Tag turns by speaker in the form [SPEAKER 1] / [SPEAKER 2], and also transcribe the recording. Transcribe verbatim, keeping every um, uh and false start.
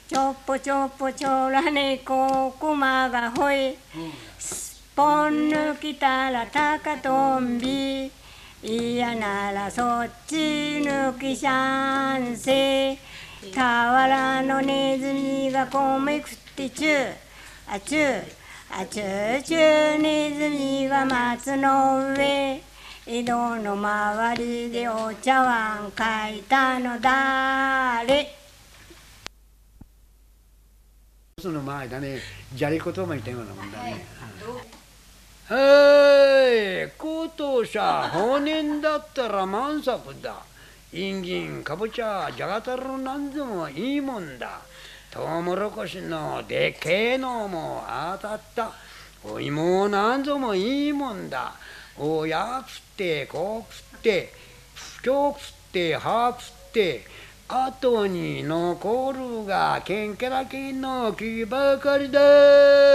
[SPEAKER 1] ちょっぽちょっぽちょら猫熊がほい、すっぽん抜きたらたかとんび、嫌ならそっち抜きしゃんせ。たわらのネズミが米食ってちゅう、あちゅうあちゅうちゅうネズミは松の上、井戸の周りでお茶碗書いたのだれ。
[SPEAKER 2] その前だね、砂利言葉みたいなもんだね。はい、ことさ、骨だったら満足だ。インギン、かぼちゃ、じゃがたろなんでもいいもんだ。トウモロコシのでっけえのも当たった。お芋なんぞもいいもんだ。おや食ってこう食って不況食って歯食って後に残るがけんけらけんの木ばかりだ。